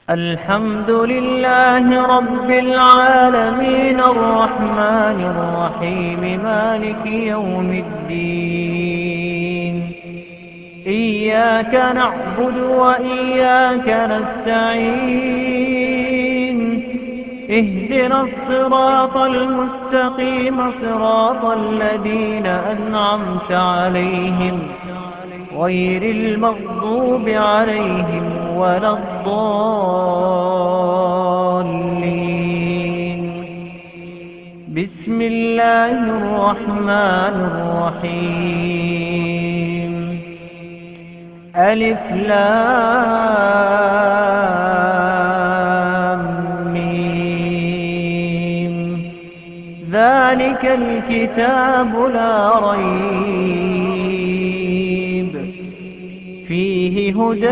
الحمد لله رب العالمين الرحمن الرحيم مالك يوم الدين. إياك نعبد وإياك نستعين. اهدنا الصراط المستقيم صراط الذين أنعمت عليهم غير المغضوب عليهم ولا الضالين. بسم الله الرحمن الرحيم. ألف لام ميم. ذلك الكتاب لا ريب فيه هدى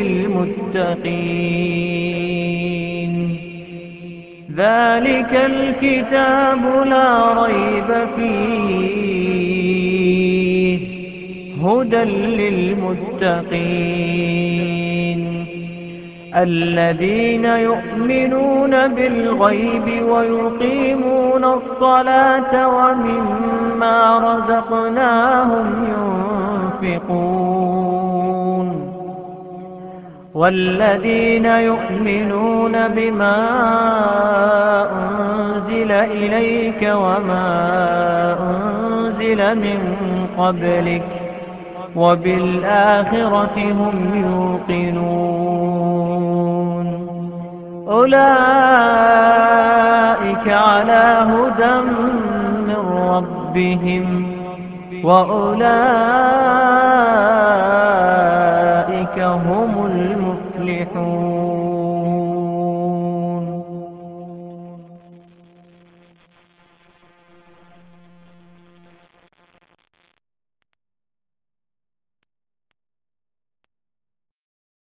للمتقين. ذلك الكتاب لا ريب فيه هدى للمتقين الذين يؤمنون بالغيب ويقيمون الصلاة ومما رزقناهم ينفقون. والذين يؤمنون بما أنزل إليك وما أنزل من قبلك وبالآخرة هم يوقنون. أولئك على هدى من ربهم وأولئك هم المفلحون.